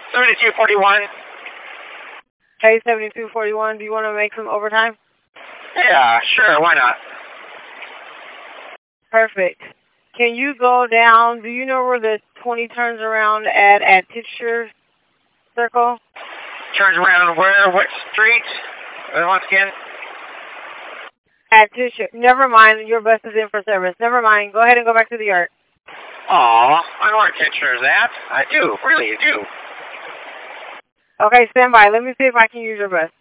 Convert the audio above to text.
7241. Hey, 7241, do you want to make some overtime? Yeah, sure, why not? Perfect. Can you go down, do you know where the 20 turns around at Titcher Circle? Turns around where? What street? Once again? At Titcher. Never mind, your bus is in for service. Never mind, go ahead and go back to the yard. Aw, I know where Titcher is at. I do, really, I do. Okay, stand by. Let me see if I can use your bus.